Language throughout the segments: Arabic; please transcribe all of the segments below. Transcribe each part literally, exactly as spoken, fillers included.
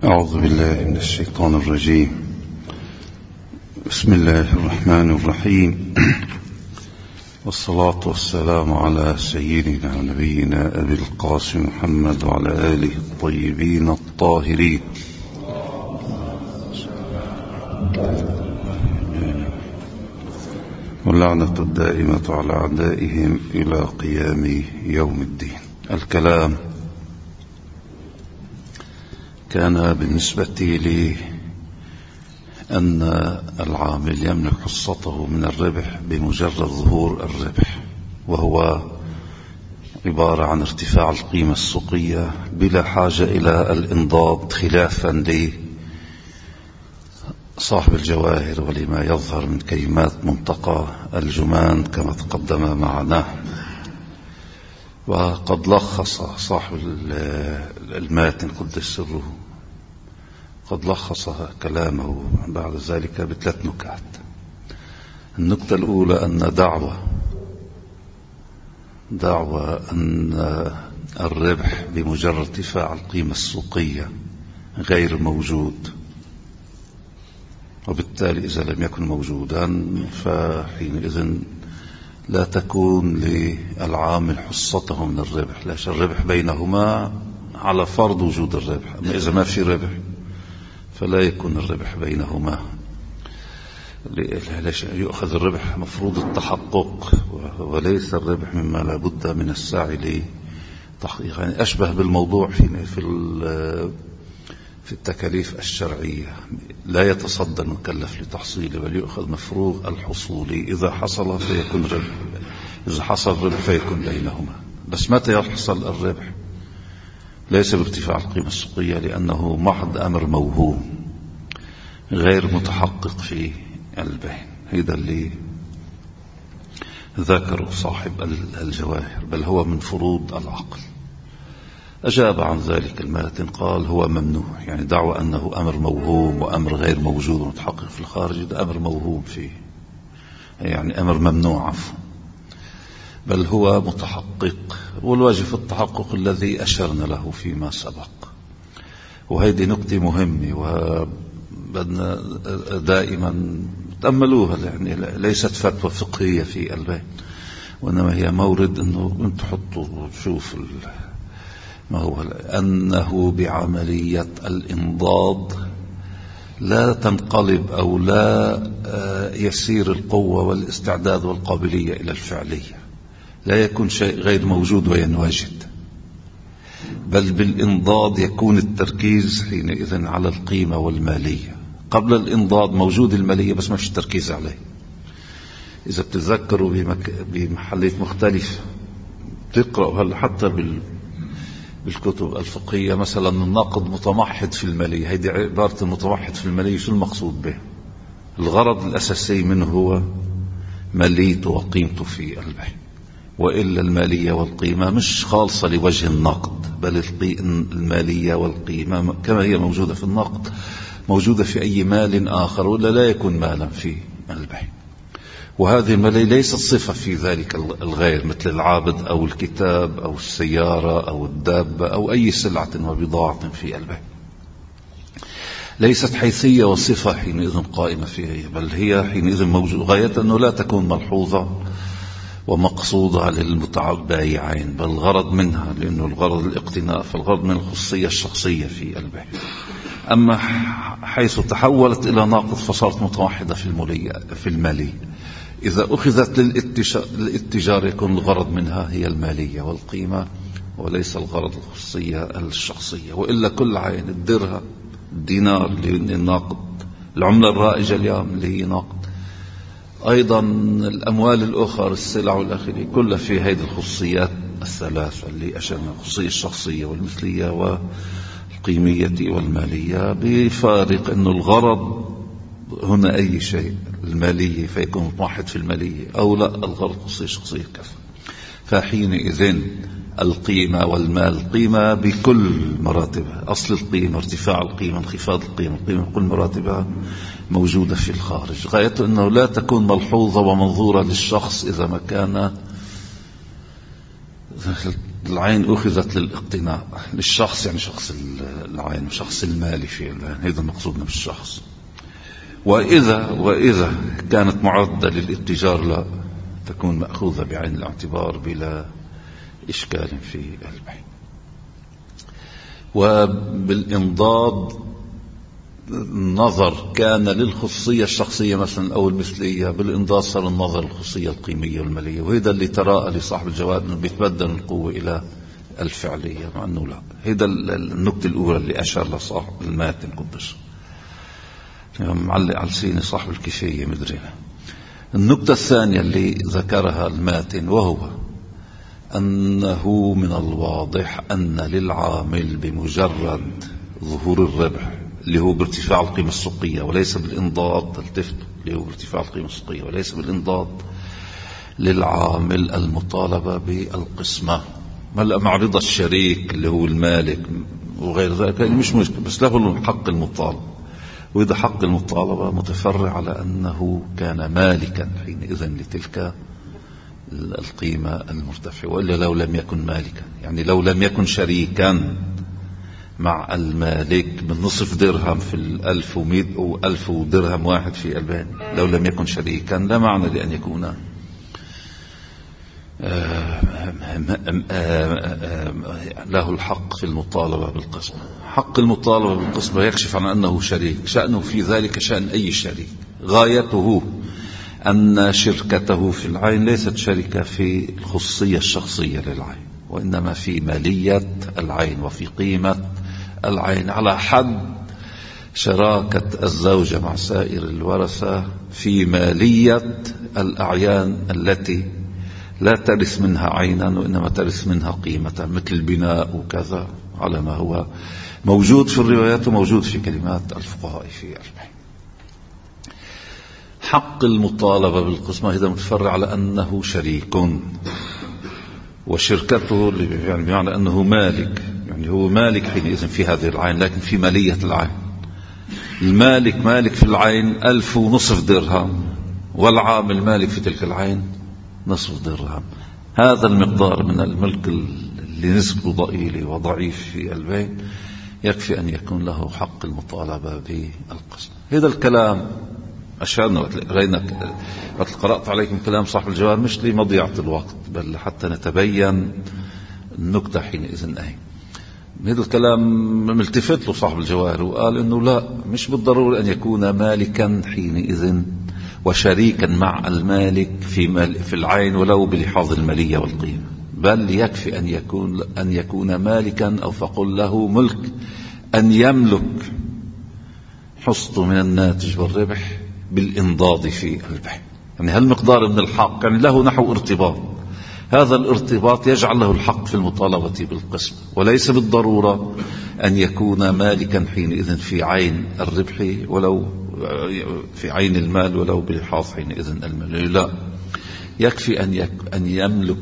أعوذ بالله من الشيطان الرجيم. بسم الله الرحمن الرحيم، والصلاة والسلام على سيدنا ونبينا أبي القاسم محمد وعلى آله الطيبين الطاهرين. واللعنة الدائمة على أعدائهم إلى قيام يوم الدين. الكلام كان بالنسبة لي أن العامل يملك حصته من الربح بمجرد ظهور الربح، وهو عبارة عن ارتفاع القيمة السوقية بلا حاجة إلى الإنضاد، خلافا لصاحب الجواهر ولما يظهر من كلمات منطقة الجمان كما تقدم معنا. وقد لخص صاحب الماتن قدس سره قد لخص كلامه بعد ذلك بثلاث نكات. النكتة الأولى أن دعوة دعوة أن الربح بمجرد ارتفاع القيمة السوقية غير موجود، وبالتالي إذا لم يكن موجودا فحينئذ لا تكون للعامل حصته من الربح. لاش الربح بينهما على فرض وجود الربح، أما إذا ما في ربح فلا يكون الربح بينهما. ليش يؤخذ الربح مفروض التحقق، وليس الربح مما لا بد من السعي لتحقيق. يعني أشبه بالموضوع في في في التكاليف الشرعية، لا يتصدى المكلف لتحصيله بل يؤخذ مفروض الحصول. إذا حصل فيكون ربح، إذا حصل ربح فيكون بينهما. بس متى يحصل الربح؟ ليس بارتفاع القيمة السوقية، لأنه محض أمر موهوم غير متحقق في البيع. هذا اللي ذكره صاحب الجواهر، بل هو من فروض العقل. أجاب عن ذلك الماتن قال هو ممنوع. يعني دعوى أنه أمر موهوم وأمر غير موجود ومتحقق في الخارج، ده أمر موهوم فيه، يعني أمر ممنوع عفوا، بل هو متحقق، والواجب التحقق الذي أشرنا له فيما سبق. وهذه نقطة مهمة وبدنا دائما تأملوها، يعني ليست فتوى فقهية في البيع، وإنما هي مورد أنه أنت تحطوا وتشوف ما هو أنه بعملية الإنضاد لا تنقلب أو لا يسير القوة والاستعداد والقابلية إلى الفعلية، لا يكون شيء غير موجود وينوجد، بل بالإنضاد يكون التركيز حينئذ على القيمة والمالية. قبل الإنضاد موجود المالية بس ما فيش تركيز عليه. إذا بتتذكروا بمحلات مختلفة تقرأوا هل حتى بال بالكتب الفقهية مثلا النقد متمحض في المالية. هذه عبارة المتمحض في المالية شو المقصود به؟ الغرض الأساسي منه هو ماليته وقيمته في البيع، وإلا المالية والقيمة مش خالصة لوجه النقد، بل المالية والقيمة كما هي موجودة في النقد موجودة في أي مال آخر، ولا لا يكون مالا في البيع. وهذه المالية ليست صفة في ذلك الغير، مثل العابد أو الكتاب أو السيارة أو الدابة أو أي سلعة وبضاعة في البيع. ليست حيثية وصفة حينئذ قائمة فيها، بل هي حينئذ موجودة، غاية أنه لا تكون ملحوظة ومقصودة للمتبايعين، بل الغرض منها لأنه الغرض الاقتناء، فالغرض من الخصوصية الشخصية في البيع. أما حيث تحولت إلى ناقض فصارت متوحدة في المالية. إذا أخذت للاتجار يكون الغرض منها هي المالية والقيمة، وليس الغرض الخصوصية الشخصية. وإلا كل عين الدرهم الدينار اللي الناقد، العملة الرائجة اليوم اللي هي ناقد، أيضا الأموال الأخرى السلع والآخرين كلها في هذه الخصوصيات الثلاثة اللي أشرنا: الخصوصية الشخصية والمثلية والقيمية والمالية، بفارق أنه الغرض هنا أي شيء المالية فيكون متوحد في المالية، أو لا الغرض الخصوصية الشخصية كذا. فحينئذ القيمة والمال، القيمة بكل مراتبها، أصل القيمة، ارتفاع القيمة، انخفاض القيمة، القيمة بكل مراتبها موجودة في الخارج، غايته أنه لا تكون ملحوظة ومنظورة للشخص إذا ما كان العين أخذت للاقتناء للشخص، يعني شخص العين وشخص المالي في العين، هذا مقصودنا بالشخص. وإذا وإذا كانت معدة للاتجار لا تكون مأخوذة بعين الاعتبار بلا إشكال في البيع. وبالإنضاد النظر كان للخصوصية الشخصية مثلا أو المثلية، بالإنضاد صار النظر الخصوصية القيمية والمالية، وهذا اللي تراءى لصاحب الجواب أنه بيتبدل القوة إلى الفعلية، مع أنه لا. هذا النكتة الأولى اللي أشار لصاحب الماتن قدس معلق على سيني صاحب الكفاية مدري. النكتة الثانية اللي ذكرها الماتن وهو أنه من الواضح أن للعامل بمجرد ظهور الربح اللي هو بارتفاع القيمة السوقية وليس بالإنضاد، التفت اللي هو بارتفاع القيمة السوقية وليس بالإنضاد، للعامل المطالبة بالقسمة مع رضا الشريك اللي هو المالك وغير ذلك، مش مشكلة، بس له حق المطالبة. وإذا حق المطالبة متفرع على أنه كان مالكا حينئذ لتلك القيمة المرتفعة، وإلا لو لم يكن مالكا، يعني لو لم يكن شريكا مع المالك بالنصف درهم في الألف ومئة أو ألف درهم واحد في البان، لو لم يكن شريكا لا معنى لأن يكون له الحق في المطالبة بالقسمة. حق المطالبة بالقسمة يكشف عن أنه شريك، شأنه في ذلك شأن أي شريك، غايته أن شركته في العين ليست شركة في الخصوصية الشخصية للعين، وإنما في مالية العين وفي قيمة العين، على حد شراكة الزوجة مع سائر الورثة في مالية الأعيان التي لا ترث منها عينا وإنما ترث منها قيمة، مثل البناء وكذا، على ما هو موجود في الروايات وموجود في كلمات الفقهاء في البيع. حق المطالبة بالقسمة هذا متفرع على أنه شريك، وشركته يعني بمعنى أنه مالك، يعني هو مالك حينئذ في هذه العين لكن في مالية العين. المالك مالك في العين ألف ونصف درهم، والعامل مالك في تلك العين نصف درهم. هذا المقدار من الملك اللي نسبه ضئيل وضعيف في البيع يكفي أن يكون له حق المطالبة بالقسم. هذا الكلام أشارنا وقت قرأت عليكم كلام صاحب الجواب مش لمضيعة الوقت بل حتى نتبين النكتة حينئذ أي. هذا الكلام ملتفت له صاحب الجواب وقال إنه لا، مش بالضرورة أن يكون مالكا حينئذ وشريكا مع المالك في في العين ولو بلحاظ المالية والقيمة، بل يكفي أن يكون أن يكون مالكا أو فقل له ملك أن يملك حصته من الناتج والربح بالإنضاد في البيع. يعني هالمقدار من الحق يعني له نحو ارتباط، هذا الارتباط يجعل له الحق في المطالبة بالقسم، وليس بالضرورة أن يكون مالكا حينئذ في عين الربح ولو في عين المال ولو بلحاظ حينئذ المال، لا، يكفي أن أن يملك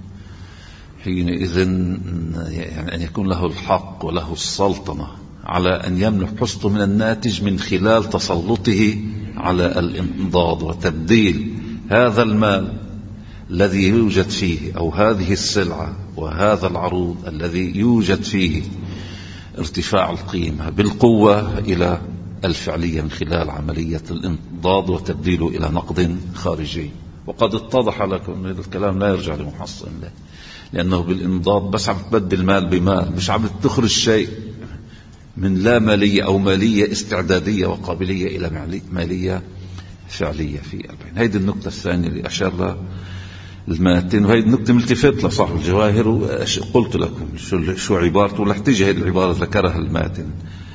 حينئذ، يعني أن يكون له الحق وله السلطنة على أن يملك حصته من الناتج من خلال تسلطه على الإنضاد وتبديل هذا المال الذي يوجد فيه أو هذه السلعة وهذا العروض الذي يوجد فيه ارتفاع القيمة بالقوة إلى الفعلية من خلال عملية الانضاد وتبديله إلى نقد خارجي. وقد اتضح لكم أن هذا الكلام لا يرجع لمحصن له، لأنه بالانضاد بس عم تبدل مال بمال، مش عم تخرج شيء من لا مالية أو مالية استعدادية وقابلية إلى مالية فعلية في البيع. هذه النقطة الثانية اللي أشار لها الماتن، وهي النقطة ملتفت لصاحب الجواهر، وقلت لكم شو, شو عبارته، ولا احتاج هذه العبارة ذكرها الماتن،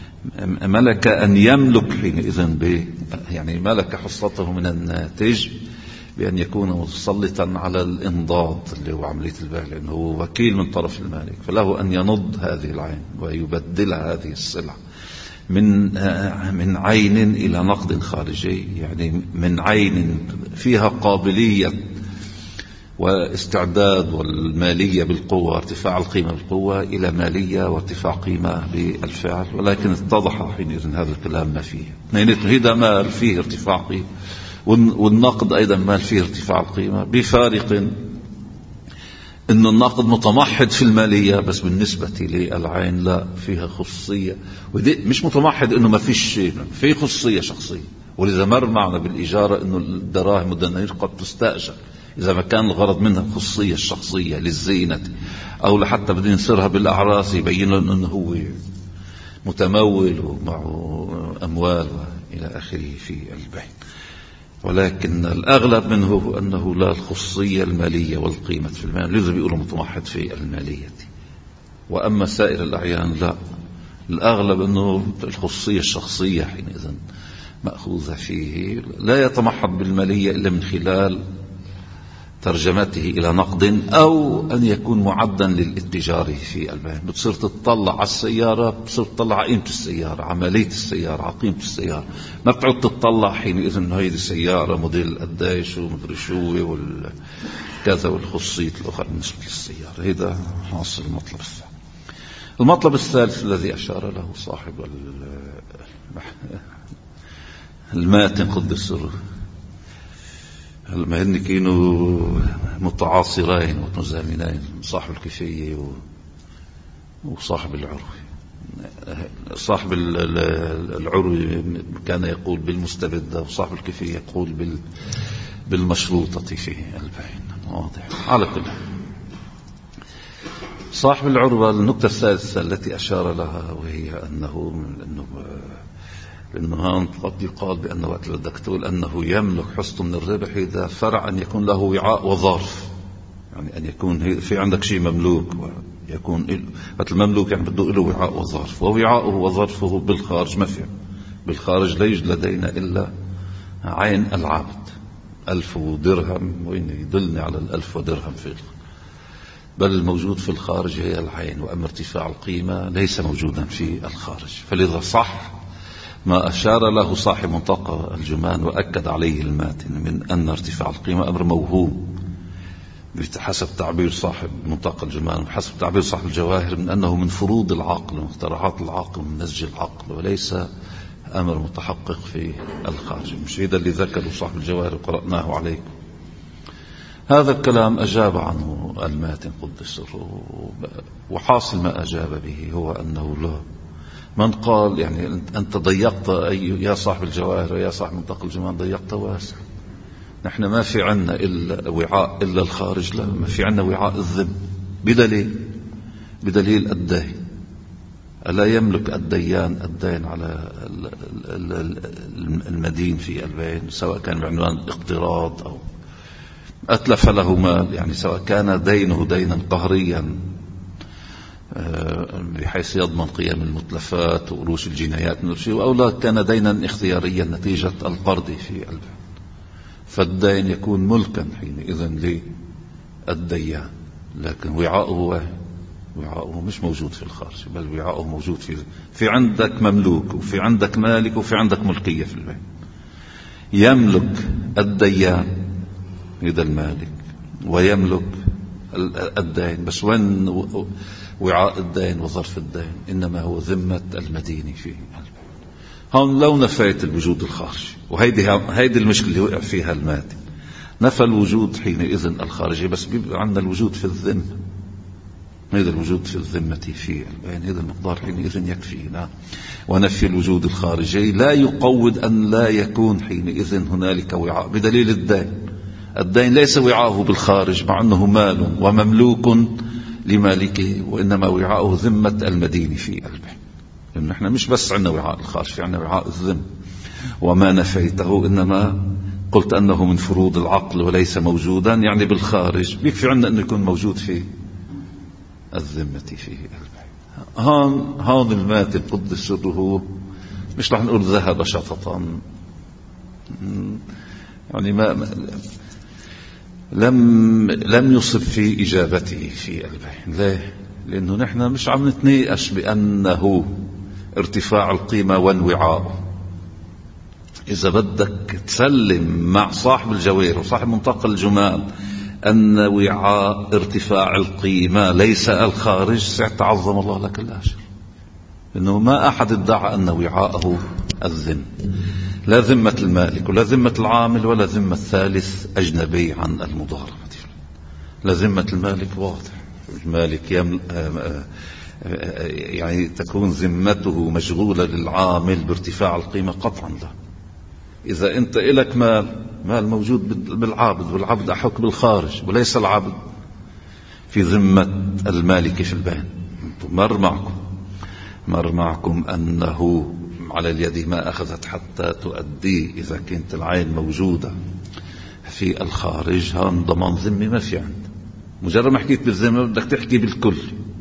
ملك أن يملك حينئذ ب يعني ملك حصته من الناتج بأن يكون متسلطا على الإنضاد اللي هو عملية البيع، لأنه هو وكيل من طرف المالك، فله أن ينض هذه العين ويبدل هذه السلعة من من عين إلى نقد خارجي، يعني من عين فيها قابلية واستعداد والمالية بالقوة وارتفاع القيمة بالقوة إلى مالية وارتفاع قيمة بالفعل. ولكن اتضح حينئذ هذا الكلام ما فيه، هذا مال فيه ارتفاع قيمة والنقد أيضا مال فيه ارتفاع القيمة بفارق إنه الناقد متمحض في المالية، بس بالنسبة للعين لا، فيها خصوصية، ودي مش متمحض إنه ما فيش شيء، في خصوصية شخصية. ولذا مر معنا بالإجارة إنه الدراهم والدنانير قد تستأجر إذا ما كان الغرض منها الخصوصية الشخصية للزينة، أو لحتى بدنا نصيرها بالأعراس يبين لهم إنه هو متمول ومعه أموال إلى آخره في البيع. ولكن الأغلب منه أنه لا الخصوصية المالية والقيمة في المال، لذا بيقولوا متمحض في المالية. وأما سائر الأعيان لا، الأغلب أنه الخصوصية الشخصية حينئذ مأخوذة فيه، لا يتمحض بالمالية إلا من خلال ترجمته إلى نقد، أو أن يكون معدا للاتجار في البيع. بتصير تطلع على السيارة، بتصير تطلع على قيمة السيارة، عملية السيارة، على قيمة السيارة، ما بتعود تطلع حينئذ إنه هيدي السيارة موديل قديش ومدري شو والكذا والخصوصية الأخرى بالنسبة للسيارة. هذا حاصل المطلب الثاني. المطلب الثالث الذي أشار له صاحب الماتن قدس سره، ما هن كانوا متعاصرين ومتزامنين، صاحب الكفية وصاحب العروي. صاحب العروي كان يقول بالمستبدة، وصاحب الكفية يقول بالمشروطة في البين. واضح. على كل صاحب العروة، النقطة الثالثة التي أشار لها وهي أنه أنه لأنه قد يقال بأن وقت بدك تقول أنه يملك حصته من الربح، إذا فرع أن يكون له وعاء وظرف، يعني أن يكون في عندك شيء مملوك ويكون مثل المملوك يعني بده له وعاء وظرف، ووعاءه وظرفه بالخارج ما في، بالخارج لا يوجد لدينا إلا عين العبد ألف درهم، وإن يدلني على الألف ودرهم في الخارج، بل الموجود في الخارج هي العين، وأما ارتفاع القيمة ليس موجودا في الخارج. فلذا صح ما أشار له صاحب منطقة الجمان وأكد عليه الماتن من أن ارتفاع القيمة أمر موهوم بحسب تعبير صاحب منطقة الجمان وحسب تعبير صاحب الجواهر، من أنه من فروض العقل ومخترعات العقل من نسج العقل، وليس أمر متحقق في الخارج. مش هذا اللي ذكره صاحب الجواهر وقرأناه عليكم. هذا الكلام أجاب عنه الماتن قدس سره، وحاصل ما أجاب به هو أنه لا، من قال يعني أنت ضيقت أي يا صاحب الجواهر ويا صاحب منطقة الجمان، ضيقت واسع، نحن ما في عنا إلا وعاء إلا الخارج، لا، ما في عنا وعاء الذم، بدليل بدليل الدين. ألا يملك الديان الدين على المدين في البين، سواء كان بعنوان اقتراض أو أتلف له مال، يعني سواء كان دينه دينا قهريا بحيث يضمن قيام المتلفات وأروش الجنايات من الشيء، أو لا كان دينا اختياريا نتيجة القرض في البيع، فالدين يكون ملكا حينئذ للديان. لكن وعاؤه وعاؤه مش موجود في الخارج، بل وعاؤه موجود في في عندك مملوك، وفي عندك مالك، وفي عندك ملكية في البيع. يملك الديان هذا المالك، ويملك الدين، بس وين وعاء الدين وظرف الدين؟ إنما هو ذمة المدين فيه. هون لو نفيت الوجود الخارجي، وهيدي هيدي المشكلة اللي وقع فيها المادي، نفى الوجود حينئذ الخارجي، بس بيبقى عندنا الوجود في الذمة، هذا الوجود في الذمة في البين، هذا المقدار حينئذ يكفينا. ونفي الوجود الخارجي لا يقود أن لا يكون حينئذ هنالك وعاء، بدليل الدين. الدين ليس وعاءه بالخارج مع أنه مال ومملوك لمالكه، وإنما وعاءه ذمة المدين في البيع. لأن احنا مش بس عندنا وعاء الخارج، في عندنا وعاء الذم. وما نفيته إنما قلت أنه من فروض العقل وليس موجودا، يعني بالخارج، بيكفي عندنا أنه يكون موجود في الذمة فيه البيع. هون هون الماتن قدس سره مش رح نقول ذهب شططا، يعني ما, ما لم لم يصب في إجابته في البيع. ليه؟ لأنه نحن مش عم نتناقش بأنه ارتفاع القيمة وانوعاء. إذا بدك تسلم مع صاحب الجوير وصاحب منطقة الجمال أن وعاء ارتفاع القيمة ليس الخارج، سيتعظم الله لك الأجر، لأنه ما أحد ادعى أن وعاءه الذم، لا ذمة المالك ولا ذمة العامل ولا ذمة الثالث أجنبي عن المضاربة. لذمة المالك واضح. المالك يمل... يعني تكون ذمته مشغولة للعامل بارتفاع القيمة قطعا له. إذا أنت إلك مال مال موجود بالعابد، والعبد أحق بالخارج وليس العبد في ذمة المالك في البين، مر معكم مر معكم أنه على اليد ما أخذت حتى تؤدي. إذا كانت العين موجودة في الخارج هان ضمان ذمي ما في عند. مجرد ما حكيت بالذمة بدك تحكي بالكل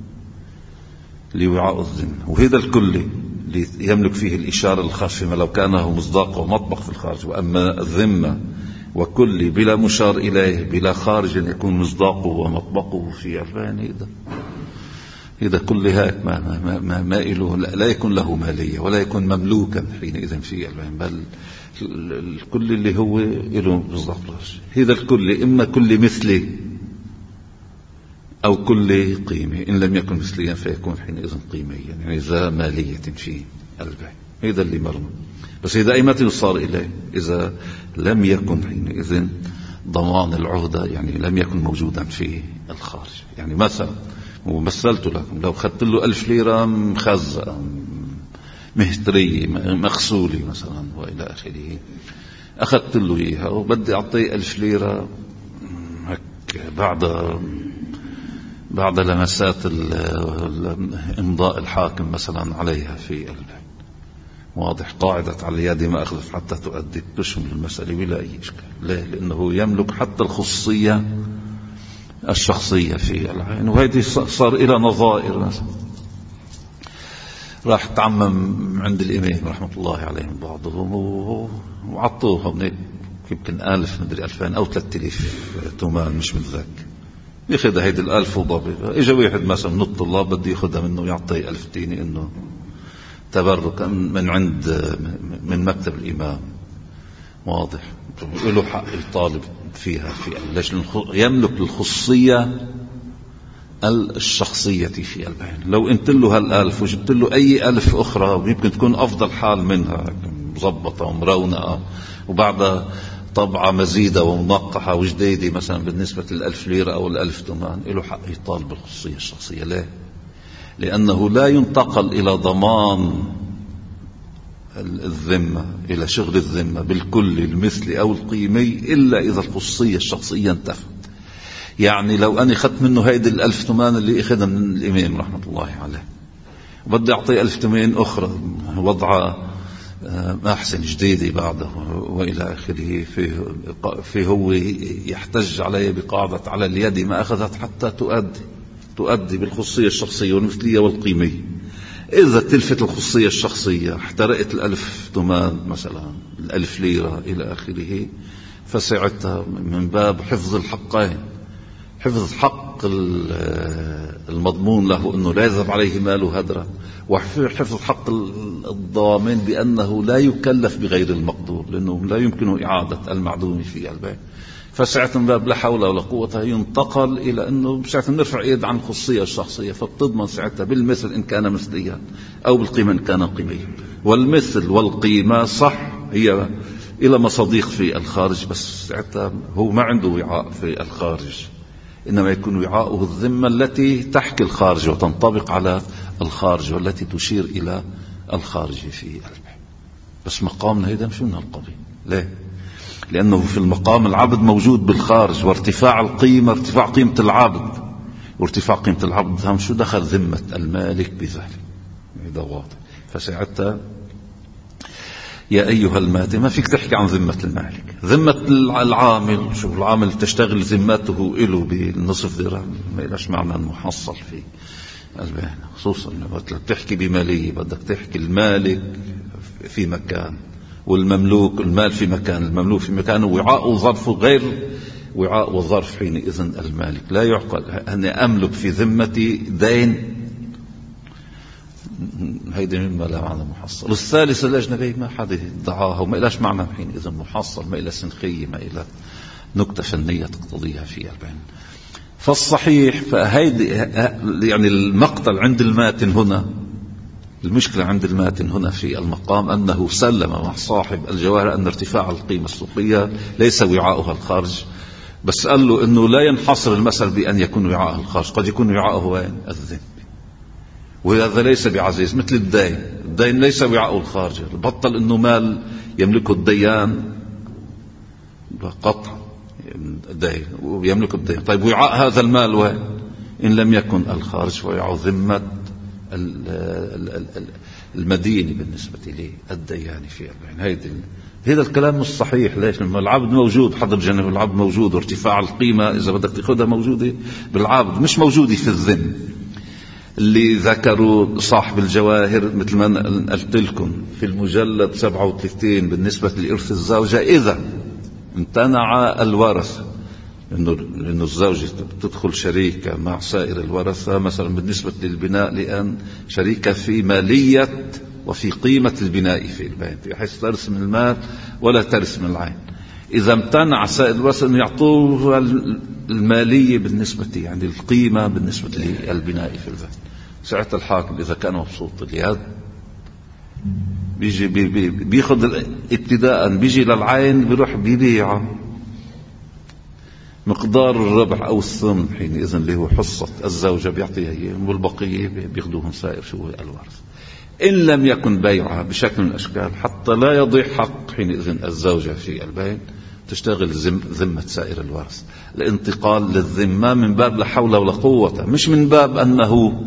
لوعاء الذمة، وهذا الكل اللي يملك فيه الإشارة الخافمة لو كانه مصداق ومطبق في الخارج. وأما الذمة وكل بلا مشار إليه بلا خارج يكون مصداقه ومطبقه في البين، هذا إذا كل هيك ما, ما, ما, ما إله لا يكون له مالية ولا يكون مملوكا حينئذ في البين، بل الكل اللي هو له مصداق. هذا الكل إما كل مثلي أو كل قيمة، إن لم يكن مثليا فيكون حينئذ قيميا، يعني ذا مالية في البيع. هذا اللي مرمى. بس إذا أي متى صار إليه إذا لم يكن حينئذ ضمان العهدة، يعني لم يكن موجودا في الخارج. يعني مثلا ومثلت لكم لو خدت له ألف ليرة مخزأة مهترية مغسولة مثلا وإلى آخره، أخذت له إياها وبدي أعطيه ألف ليرة بعد بعد لمسات إمضاء الحاكم مثلا عليها في البيع. واضح. قاعدة على اليد ما أخذت حتى تؤدي تشمل المسألة بلا أي إشكال. ليه؟ لأنه يملك حتى الخصوصية الشخصية في العين. وهذه صار إلى نظائر. مثلا راح تعمم عند الإمام رحمة الله عليهم بعضهم وعطوهم يمكن ألف مدري ألفين أو ثلاثة آلاف تومان مش متذكر، ياخذ هيدي الألف وضبط. إجا واحد مثلا من الطلاب بده ياخذها منه يعطيه ألف تاني إنه تبركا من عند من مكتب الإمام. واضح. له حق يطالب فيها في ليش؟ يملك الخصوصية الشخصية في البين. لو انت له هالألف وجبت له أي ألف أخرى ويمكن تكون أفضل حال منها مضبطة ومرونقة وبعدها طبعة مزيدة ومنقحة وجديدة مثلا بالنسبة للألف ليرة أو الألف تومان، له حق يطالب بالخصوصية الشخصية. ليه؟ لأنه لا ينتقل إلى ضمان الذمة إلى شغل الذمة بالكل المثلي أو القيمي إلا إذا الخصوصية الشخصية انتفت. يعني لو أنا أخذت منه هيدي الألف تومان اللي أخذها من الإمام رحمة الله عليه وبدي أعطيه ألف تومان أخرى وضعها أحسن جديدة بعده وإلى آخره، فيه, فيه هو يحتج عليه بقاعدة على اليد ما أخذت حتى تؤدي تؤدي بالخصوصية الشخصية والمثلية والقيمية. إذا تلفت الخصوصية الشخصية احترقت الألف تومان مثلا الألف ليرة إلى آخره، فساعتها من باب حفظ الحقين، حفظ حق المضمون له أنه لا يذهب عليه ماله هدرا، وحفظ حق الضامن بأنه لا يكلف بغير المقدور لأنه لا يمكنه إعادة المعدوم في البيع. فساعة من باب لا حول ولا قوة ينتقل إلى أنه ساعة نرفع إيد عن الخصوصية الشخصية، فبتضمن ساعتها بالمثل إن كان مثليا أو بالقيمة إن كان قيميا. والمثل والقيمة صح هي إلى مصاديق في الخارج، بس ساعتها هو ما عنده وعاء في الخارج، إنما يكون وعاؤه الذمة التي تحكي الخارج وتنطبق على الخارج والتي تشير إلى الخارج في البيع. بس مقامنا هيدا مش من هالقبيل. ليه؟ لأنه في المقام العبد موجود بالخارج، وارتفاع القيمة ارتفاع قيمة العبد، وارتفاع قيمة العبد هم شو دخل ذمة المالك بذلك. هذا واضح. فساعتها يا أيها المادة ما فيك تحكي عن ذمة المالك. ذمة العامل، شو العامل تشتغل ذمته إله بالنصف درهم ما إلاش معنى المحصل فيه البيع، خصوصا لما تحكي بمالية بدك تحكي المالك في مكان والمملوك المال في مكان، المملوك في مكان ووعاء وظرفه غير وعاء وظرف. حينئذ المالك لا يعقل أنا أملك في ذمتي دين، هيدا مما لا معنى محصل. الثالث الأجنبي ما حد ادعاها وما إلاش معنى حينئذ محصل، ما إلى سنخية ما إلى نكتة فنية تقتضيها في البين. فالصحيح فهيدي يعني المقتل عند الماتن هنا، المشكلة عند الماتن هنا في المقام أنه سلم مع صاحب الجواهر أن ارتفاع القيمة السوقية ليس وعاؤها الخارج بس قال له إنه لا ينحصر المثل بأن يكون وعاءه الخارج، قد يكون وعاءه وين؟ الذمة، وهذا ليس بعزيز. مثل الدين، الدين ليس وعاءه الخارج، بطل إنه مال يملكه الديان قطع الدين ويملكه الدين. طيب وعاء هذا المال وين؟ إن لم يكن الخارج فوعاء ذمة المدينة بالنسبة للديان في البين. هيدا هذا الكلام مش صحيح. ليش؟ لما العبد موجود، حضر جنب العبد موجود، وارتفاع القيمة إذا بدك تأخذها موجودة بالعبد، مش موجودة في الذم. اللي ذكروا صاحب الجواهر مثل ما قلت لكم في المجلد سبعة وثلاثين بالنسبة لإرث الزوجة، إذا امتنع الورثة، إنه لأنه الزوجة تدخل شريكة مع سائر الورثة مثلا بالنسبة للبناء، لأن شريكة في مالية وفي قيمة البناء في البيت، بحيث ترث من المال ولا ترث من العين. إذا امتنع سائر الورثة أن يعطوه المالية بالنسبة يعني القيمة بالنسبة للبناء في البيت، ساعة الحاكم إذا كان مبسوط اليد بيجي بي بي بياخذ ابتداء، بيجي للعين بيروح بيبيعه مقدار الربح أو الثمن حينئذ اللي هو حصة الزوجة بيعطيها إياه، والبقية بياخذوهم سائر شو الورث. إن لم يكن بيعها بشكل من الأشكال حتى لا يضيع حق حينئذ الزوجة في البين، تشتغل ذمة سائر الورث. الانتقال للذمة من باب لا حول ولا قوة، مش من باب أنه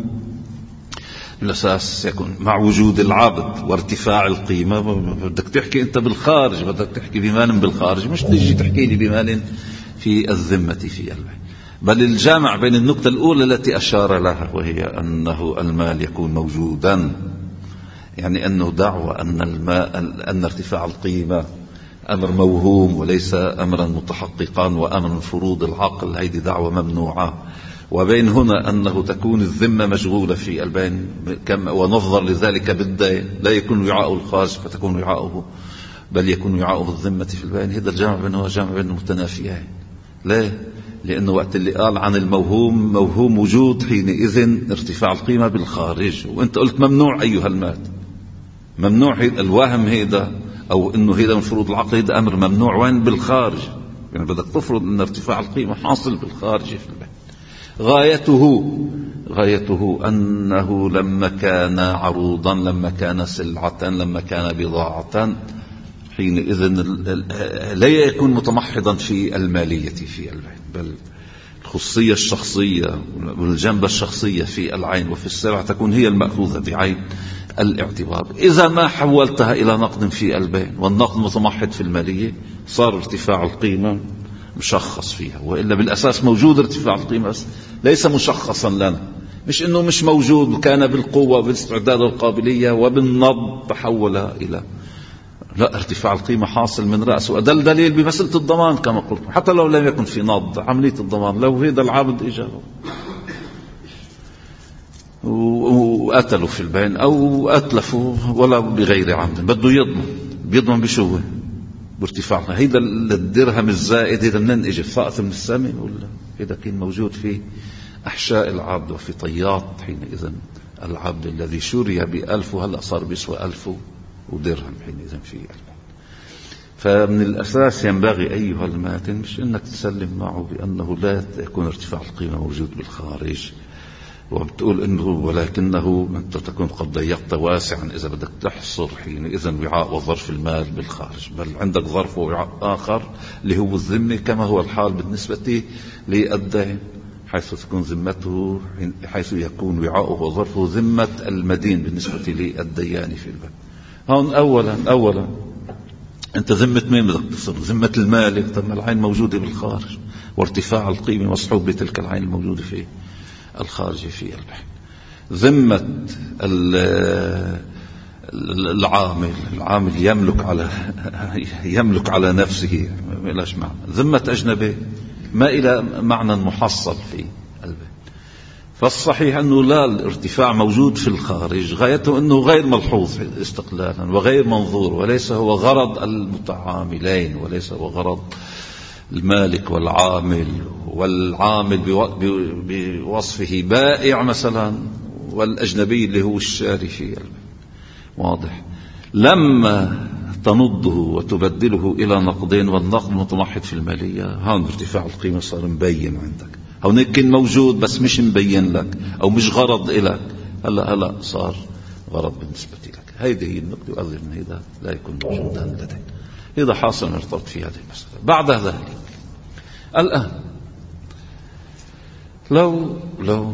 الأساس يكون مع وجود العبد وارتفاع القيمة. بدك تحكي أنت بالخارج، بدك تحكي بمال بالخارج، مش تيجي تحكي لي بمال في الذمة في البين. بل الجامع بين النقطة الأولى التي أشار لها، وهي أنه المال يكون موجودا، يعني أنه دعوة أن الماء أن ارتفاع القيمة أمر موهوم وليس أمرا متحققا وأمر فروض العقل، هذه دعوة ممنوعة. وبين هنا أنه تكون الذمة مشغولة في البين، ونظر لذلك بالدين لا يكون وعاءه الخارج فتكون وعاءه، بل يكون وعاءه الذمة في البين. هذا الجامع بينه جامع بين المتنافيين. ليه؟ لأنه وقت اللي قال عن الموهوم، موهوم وجود حينئذ ارتفاع القيمة بالخارج، وانت قلت ممنوع أيها المال، ممنوع الوهم هيدا، أو إنه هيدا من فروض العقل، هيدا أمر ممنوع وين؟ بالخارج. يعني بدك تفرض أن ارتفاع القيمة حاصل بالخارج في البيت. غايته غايته أنه لما كان عروضا، لما كان سلعة، لما كان بضاعة، حينئذ لا يكون متمحضا في المالية في البيت، بل الخصية الشخصية والجنبة الشخصية في العين وفي السلع تكون هي المأخوذة بعين الاعتبار. إذا ما حولتها إلى نقد في البين والنقد متمحض في المالية، صار ارتفاع القيمة مشخص فيها، وإلا بالأساس موجود ارتفاع القيمة ليس مشخصا لنا، مش إنه مش موجود، وكان بالقوة وبالاستعداد والقابلية وبالنض تحول إلى لا، ارتفاع القيمة حاصل من رأسه. وأدل دليل بمسألة الضمان كما قلت، حتى لو لم يكن في نض عملية الضمان، لو هذا العبد إجابه وقتلوا في البين أو أتلفوا ولا بغير عمد، بده يضمن، بيضمن بشو؟ بارتفاع. هيدا الدرهم الزائد هيدا منين اجى؟ فقط من السماء ولا هيدا كان موجود في أحشاء العبد وفي طيات حينئذ العبد الذي شري بألف وهلأ صار بيسوى ألف ودرهم حينئذ في البين. فمن الأساس ينبغي أيها الماتن مش إنك تسلم معه بأنه لا يكون ارتفاع القيمة موجود بالخارج، وبتقول إنه ولكنه أنت تكون قد ضيقت واسعا إذا بدك تحصر حينئذ وعاء وظرف المال بالخارج، بل عندك ظرف ووعاء آخر اللي هو الذمة، كما هو الحال بالنسبة للدين، حيث تكون ذمته، حيث يكون وعاءه وظرفه ذمة المدين بالنسبة للديان في الباب. هون أولا أولا أنت ذمة مين بدك تصير؟ ذمة المالك. طب العين موجودة بالخارج، وارتفاع القيمة مصحوب بتلك العين الموجودة في الخارج في البحر. ذمة العامل، العامل يملك على يملك على نفسه، ما إلاش معنى. ذمة أجنبي ما إلى معنى محصل في البيت. فالصحيح أنه لا، الارتفاع موجود في الخارج، غايته أنه غير ملحوظ استقلالا وغير منظور، وليس هو غرض المتعاملين، وليس هو غرض المالك والعامل، والعامل بوصفه بائع مثلا، والأجنبي اللي هو الشاري في البيت. واضح؟ لما تنضه وتبدله إلى نقدين، والنقد متمحض في المالية، هون ارتفاع القيمة صار مبين عندك. هونيك كان موجود بس مش مبين لك أو مش غرض إلك، هلا هلا صار غرض بالنسبة لك. هيدي هي النقطة، وأظن أن هذا لا يكون موجودا لديك. إذا حاصل نرتبط في هذه المسألة. بعد ذلك الآن لو لو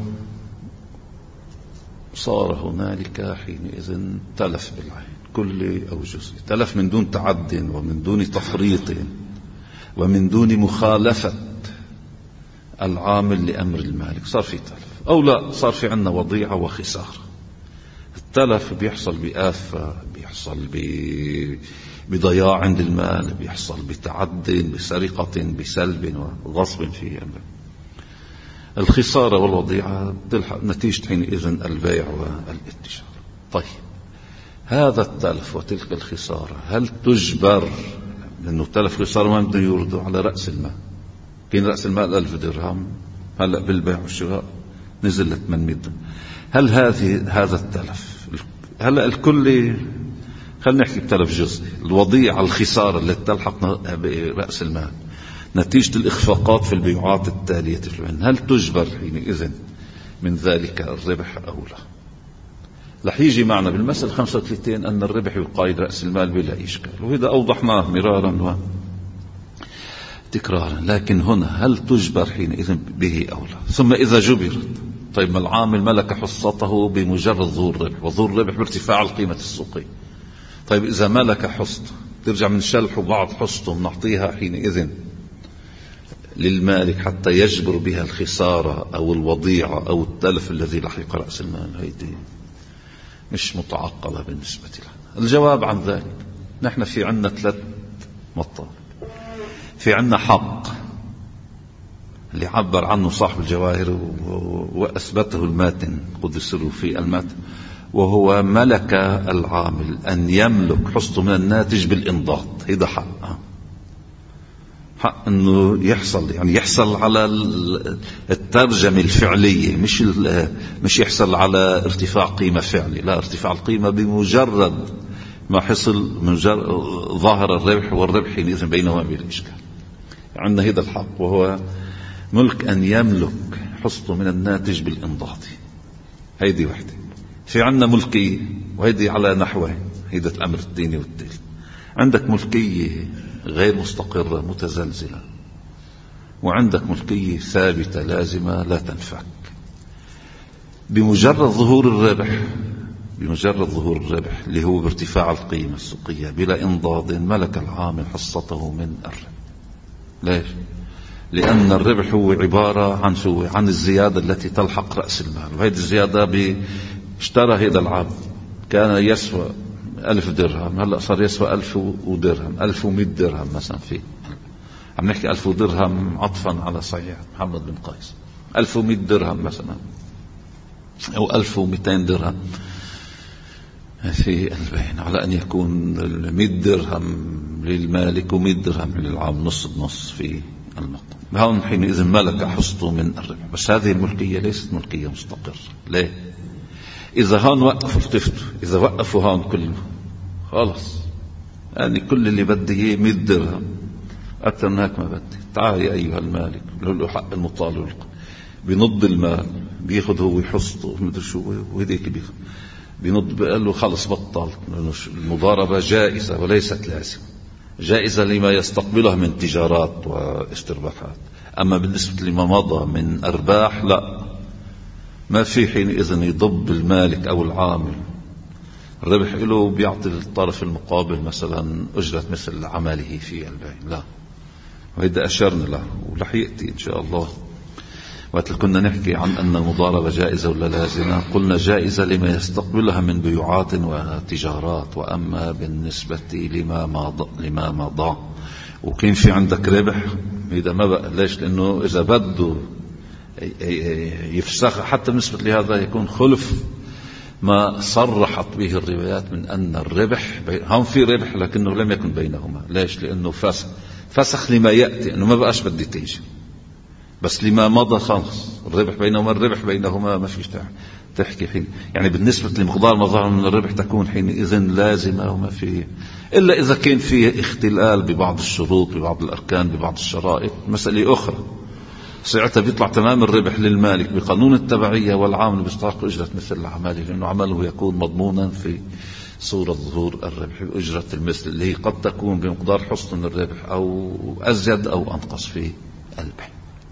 صار هنالك حينئذ تلف بالعين كلي أو جزئي، تلف من دون تعد ومن دون تفريط ومن دون مخالفة العامل لأمر المالك، صار في تلف أو لا، صار في عنا وضيعة وخسارة. التلف بيحصل بآفة، بيحصل بضياع عند المال، بيحصل بتعد، بسرقة، بسلب وغصب فيه. الخسارة والوضيعة تلحق نتيجة حينئذ البيع والاتجار. طيب هذا التلف وتلك الخسارة هل تجبر؟ لأنه تلف خسارة ما بده يوردوا على رأس المال. كان رأس المال ألف درهم، هلأ بالبيع والشراء نزل ل ثمانمائة درهم. هل هذه هذا التلف هلأ الكل، خلينا نحكي بتلف جزئي، الوضيعة الخسارة اللي تلحق برأس المال نتيجة الإخفاقات في البيوعات التالية في العين، هل تجبر حينئذ من ذلك الربح أو لا؟ رح يجي معنا بالمسألة خمسة وثلاثين أن الربح يقايد رأس المال بلا إشكال، وهذا أوضحناه مرارا وتكرارا. لكن هنا هل تجبر حينئذ به أو لا؟ ثم إذا جبرت، طيب ما العامل ملك حصته بمجرد ظهور الربح، وظهور الربح بارتفاع القيمة السوقية. طيب إذا ملك حصته ترجع من شلح بعض حصته ونعطيها حينئذ للمالك حتى يجبر بها الخسارة أو الوضيعة أو التلف الذي لحق رأس المال. هيدي مش متعقلة بالنسبة لنا. الجواب عن ذلك، نحن في عنا ثلاث مطالب. في عنا حق اللي عبر عنه صاحب الجواهر وأثبته الماتن قدس له في الماتن، وهو ملك العامل أن يملك حصته من الناتج بالإنضاط. هذا حق، حق أنه يحصل، يعني يحصل على الترجمة الفعلية، مش مش يحصل على ارتفاع قيمة فعلي، لا، ارتفاع القيمة بمجرد ما حصل مجرد ظاهر الربح، والربح حينئذ بينهما بلا إشكال. عندنا هذا الحق وهو ملك أن يملك حصته من الناتج بالإنضاط. هيدي وحدة. في عندنا ملكية، وهيدي على نحوين، هيدا الأمر الثاني والثالث. عندك ملكية غير مستقرة متزلزلة، وعندك ملكية ثابتة لازمة لا تنفك. بمجرد ظهور الربح بمجرد ظهور الربح اللي هو بارتفاع القيمة السوقية بلا انضاد، ملك العامل حصته من الربح. ليش؟ لأن الربح هو عبارة عن شو؟ عن الزيادة التي تلحق رأس المال. وهذه الزيادة اشترى هذا العبد كان يسوى ألف درهم، هلأ صار يسوى ألف ودرهم، ألف ومئة درهم مثلا. فيه عم نحكي ألف درهم عطفا على صحيح محمد بن قيس، ألف ومئة درهم مثلا أو ألف ومئتين درهم في البين، على أن يكون مئة درهم للمالك ومئة درهم للعام، نص بنص في النقطة. هون حينئذ ملك حصته من الربح. بس هذه الملكية ليست ملكية مستقرة. ليه؟ إذا هون وقفوا التفتوا، إذا وقفوا هون كله خلاص، يعني كل اللي بدي إياه مئة درهم، أكثر من هيك ما بدي. تعال يا أيها المالك، له حق المطالب، بنض المال، بياخذ هو حصته مدري شو، وهديك بياخذ بنض، بقال له خلص بطل. المضاربة جائزة وليست لازمة، جائزة لما يستقبلها من تجارات واسترباحات، أما بالنسبة لما مضى من أرباح لا، ما في حينئذ يضب المالك أو العامل الربح له بيعطي الطرف المقابل مثلا أجرة مثل عمله في البيع، لا. وهذا أشرنا له ورح يأتي إن شاء الله. وقت كنا نحكي عن أن المضاربة جائزة ولا لازمة، قلنا جائزة لما يستقبلها من بيوعات وتجارات، وأما بالنسبة لما مضى لما مضى وكين في عندك ربح، إذا ما بقى ليش؟ لأنه إذا بده يفسخ حتى بالنسبة لهذا يكون خلف ما صرحت به الروايات من أن الربح هم في ربح لكنه لم يكن بينهما. ليش؟ لأنه فسخ فسخ لما يأتي، أنه ما بقاش بدي تيجي، بس لما مضى خلص الربح بينهما، الربح بينهما ما فيش داعي. تحكي حين يعني بالنسبة لمقدار ما ظهر من الربح تكون حينئذ لازمة وما فيه، إلا إذا كان فيه اختلال ببعض الشروط ببعض الأركان ببعض الشرائط مسألة أخرى، ساعتها بيطلع تمام الربح للمالك بقانون التبعية، والعامل بيستحق أجرة مثل عمله، لأنه عمله يكون مضمونا في صورة ظهور الربح بأجرة المثل اللي هي قد تكون بمقدار حسن الربح أو أزيد أو أنقص في البيع.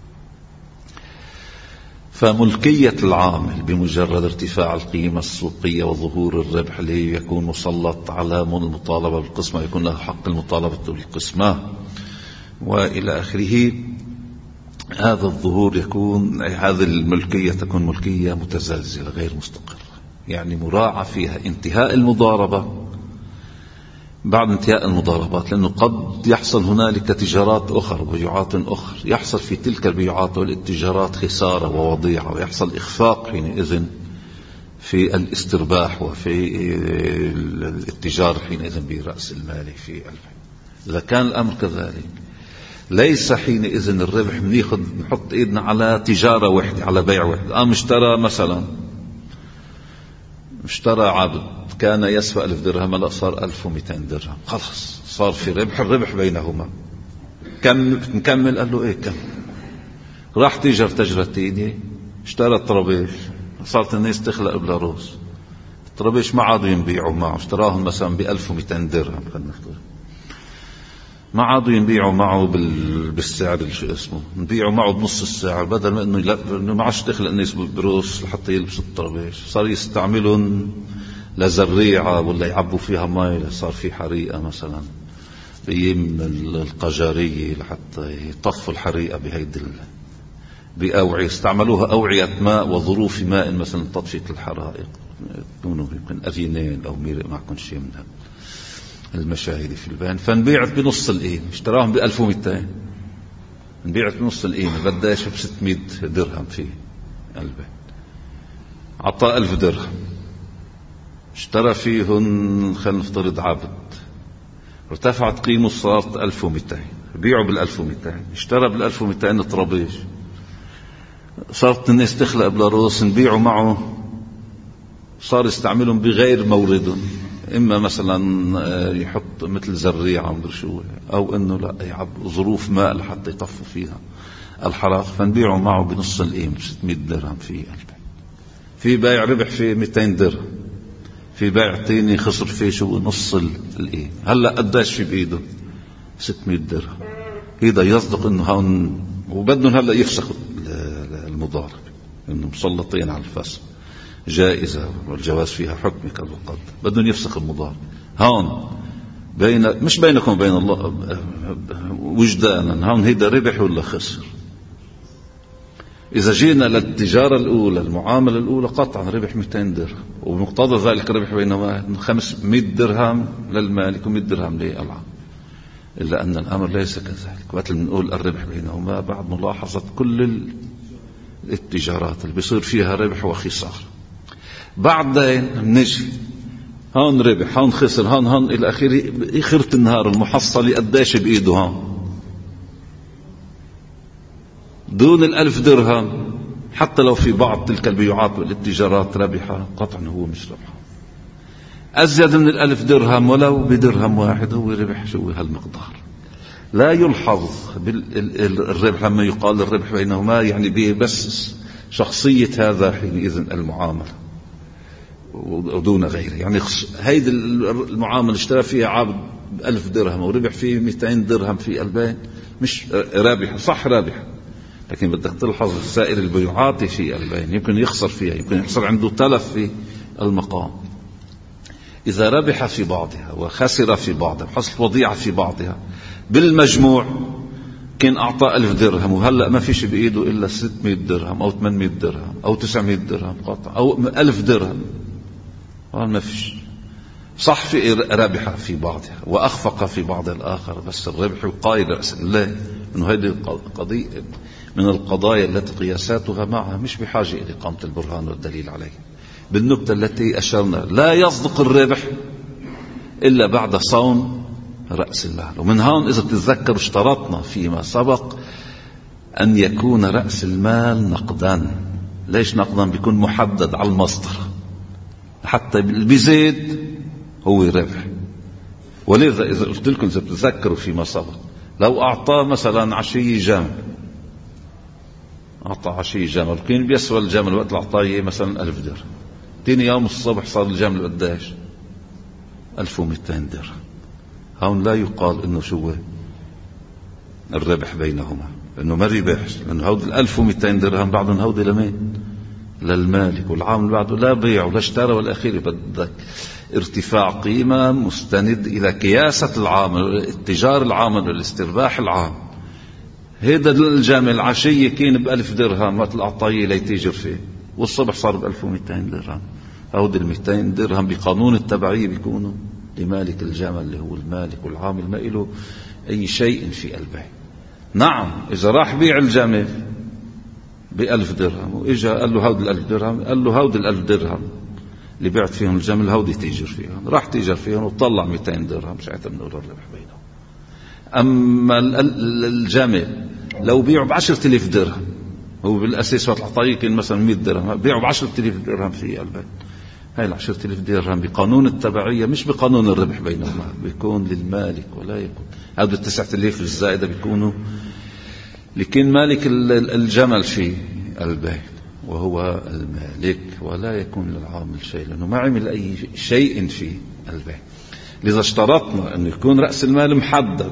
فملكية العامل بمجرد ارتفاع القيمة السوقية وظهور الربح اللي يكون مسلط على المطالبة بالقسمة، يكون له حق المطالبة بالقسمة وإلى آخره. هذا الظهور يكون هذه الملكية تكون ملكية متزلزلة غير مستقرة، يعني مراعى فيها انتهاء المضاربة بعد انتهاء المضاربات، لأنه قد يحصل هنالك تجارات أخرى وبيعات أخرى، يحصل في تلك البيعات والاتجارات خسارة ووضيعة، ويحصل إخفاق حينئذ في الاسترباح وفي الاتجار حينئذ برأس المال في البيع. إذا كان الأمر كذلك ليس حينئذ الربح بناخذ نحط ايدنا على تجارة واحدة على بيع واحد. قام اشترى مثلا اشترى عبد كان يسوى ألف درهم هلا صار ألف ومئتين درهم، خلص صار في ربح، الربح بينهما. كم نكمل؟ قال له ايه كم. راح تجر تجرتين اشترى الطربيش، صارت الناس تخلق بلا روس، الطربيش ما عادوا ينبيعوا معه، اشتراهم مثلا بألف ومئتين درهم، خلينا نفترض ما عادوا ينبيعوا معه بالسعر اللي شو اسمه، نبيعوا معه بنص السعر، بدل ما انه لا انه ما عادش تخلق الناس بروس لحتى يلبسوا الطربيش، صار يستعملهم لزريعة ولا يعبوا فيها ماء، صار في حريقة مثلا بيم القجارية لحتى يطفوا الحريقة بهيدي بأوعية، استعملوها أوعية ماء وظروف ماء مثلا تطفية الحرائق، يكونوا يمكن أذينين أو ميرق معكم شيء من هذا المشاهد في البيان. فنبيعت بنص القيمة، اشتراهم بألف ومئتين، نبيعت بنص القيمة، بداش بستمائة درهم في البيت، عطاه ألف درهم، اشترى فيهن خلينا نفترض عبد، ارتفعت قيمه صارت ألف ومئتين، بيعوا بالألف ومئتين، اشترى بالألف ومئتين طربيش، صارت الناس تخلق بلا روس، نبيعوا معه، صار يستعملهم بغير موردهم، إما مثلا يحط مثل زريعة مدري شو، أو إنه لا يعب ظروف ماء لحتى يطفوا فيها الحرائق، فنبيعوا معه بنص القيمة ستمائة درهم في البيع. في بيع ربح في مئتين درهم، في بيع تاني خسر فيه شو نص القيمة. هلا قداش في بإيده؟ ستمائة درهم. هذا يصدق إنه هون وبدهم هلا يفسخوا المضاربة، إنه مسلطين على الفسخ، جائزة والجواز فيها حكم كذا وقد، بدهم يفسخ المضاربة. هون بين مش بينكم وبين الله وجدانا، هون هيدا ربح ولا خسر؟ إذا جينا للتجارة الأولى المعاملة الأولى قطعا ربح مئتين درهم، وبمقتضى ذلك ربح بينما خمسمائة درهم للمالك ومئة درهم للعام، إلا أن الأمر ليس كذلك. وقت بنقول الربح بينهما بعد ملاحظة كل التجارات اللي بيصير فيها ربح وخسارة، بعدين نجي هون ربح هون خسر هون هون إلى آخره، آخرة النهار المحصل قداش بإيده هون دون الألف درهم، حتى لو في بعض تلك البيوعات والاتجارات ربحة قطعا هو مش ربحة، أزيد من الألف درهم ولو بدرهم واحد هو ربح شو هالمقدار. لا يلحظ بالربح لما يقال الربح بينهما يعني بس شخصية هذا حينئذ المعاملة ودون غيره، يعني هيدي المعاملة اشترى فيها عبد ألف درهم وربح فيه مئتين درهم في البيع، مش رابحة، صح رابحة، لكن بدك تلحظ سائر البيوعات في البيع يمكن يخسر فيها، يمكن يحصل عنده تلف في المقام. إذا ربح في بعضها وخسر في بعضها، حصل وضيعة في بعضها، بالمجموع كان أعطى ألف درهم وهلأ ما فيش بإيده إلا ستمائة درهم أو ثمانمائة درهم أو تسعمائة درهم قطع أو ألف درهم، ما فيش، صح في رابحة في بعضها وأخفق في بعض الآخر، بس الربح يقايل رأس الله، إنه هذه القضية من القضايا التي قياساتها معها مش بحاجة إلى إقامة البرهان والدليل عليه. بالنقطة التي أشرنا لا يصدق الربح إلا بعد صون رأس المال، ومن هون إذا تتذكروا اشترطنا فيما سبق أن يكون رأس المال نقدا، ليش نقدا؟ بيكون محدد على المصدر، حتى بيزيد هو ربح. ولذا إذا قلت لكم إذا بتذكروا فيما سبق، لو أعطاه مثلا عشية جمل، أعطى عشية جمل كان بيسوى الجمل وقت العطاية مثلا ألف درهم، تاني يوم الصبح صار الجمل قديش؟ ألف ومئتين درهم. هون لا يقال إنه شو الربح بينهما، لأنه ما ربحش، لأنه هود الألف ومئتين درهم بعدهم هودي لمين؟ للمالك، والعامل بعده لا بيع ولا اشترى ولا آخره. بدك ارتفاع قيمة مستند إلى كياسة العامل، التجار العامل والاسترباح العام. هيدا الجمل عشية كين بألف درهم وقت العطاية ليتيجر فيه، والصبح صار بألف ومئتين درهم. هود المئتين درهم بقانون التبعية بيكونوا لمالك الجمل اللي هو المالك، والعامل ما إله أي شيء في البيع. نعم إذا راح بيع الجمل بألف درهم وإجا قال له هود الألف درهم، قال له هود الألف درهم اللي بعت فيهم الجمل هودي تيجر فيهم، راح تيجر فيهم وطلع مئتين درهم، ساعتها بنقول الربح بينهم. أما الجمل لو بيعوا بعشرة آلاف درهم، هو بالأساس وقت العطاية كان مثلا مئة درهم، بيعوا بعشرة آلاف درهم في البيت، هاي العشرة آلاف درهم بقانون التبعية مش بقانون الربح بينهما، بيكون للمالك ولا يكون هذا التسعة آلاف الزائدة بيكونوا لكن مالك الجمل في البيت وهو المالك، ولا يكون للعامل شيء لأنه ما عمل أي شيء في البيت. لذا اشترطنا أن يكون رأس المال محدد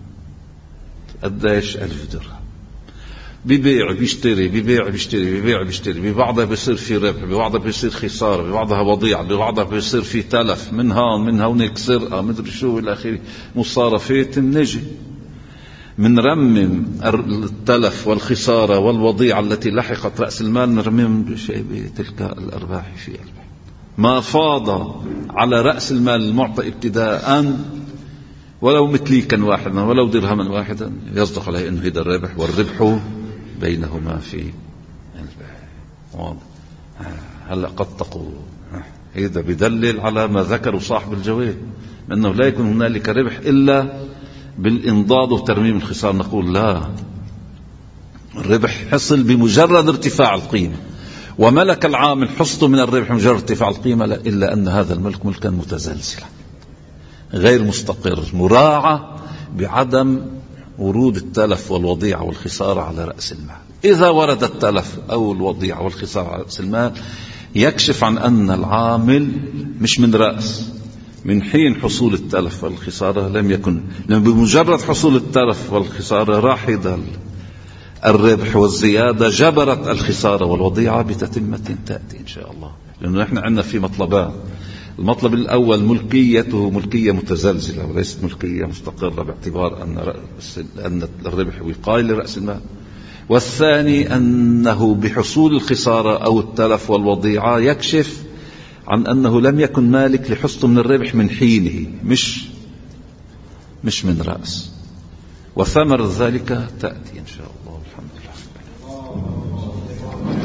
قديش ألف درهم، ببيع بيشتري ببيع بيشتري ببيع بيشتري، ببعضها بيصير في ربح، ببعضها بيصير خسارة، ببعضها وضيعة، ببعضها بيصير في تلف، من هون من هونيك سرقة مدري شو إلى آخره، مصارفات. نجي من رمم التلف والخسارة والوضيعة التي لحقت رأس المال، نرمم بشيء بتلك الأرباح في البيع. ما فاض على رأس المال المعطى ابتداء ولو مثليكا واحدا ولو درهما واحدا يصدق عليه انه هذا الربح، والربح بينهما في البيع. هلا قد تقول هذا بدلل على ما ذكر صاحب الجواب انه لا يكون هنالك ربح الا بالانضاد وترميم الخسارة. نقول لا، الربح حصل بمجرد ارتفاع القيمة، وملك العامل حصته من الربح مجرد ارتفاع القيمة، لا إلا أن هذا الملك ملكا متزلزلا غير مستقر، مراعى بعدم ورود التلف والوضيعة والخسارة على رأس المال. إذا ورد التلف أو الوضيعة والخسارة على رأس المال يكشف عن أن العامل مش من رأس، من حين حصول التلف والخسارة لم يكن، لأن بمجرد حصول التلف والخسارة راح يضل الربح والزيادة جبرت الخسارة والوضيعة بتتمة تأتي إن شاء الله. لأنه نحن عندنا في مطلبان، المطلب الأول ملكيته ملكية متزلزلة وليست ملكية مستقرة، باعتبار أن أن الربح وقاية لرأس المال، والثاني أنه بحصول الخسارة أو التلف والوضيعة يكشف عن أنه لم يكن مالك لحصته من الربح من حينه، مش مش من رأس، وثمر ذلك تأتي إن شاء الله. الحمد لله.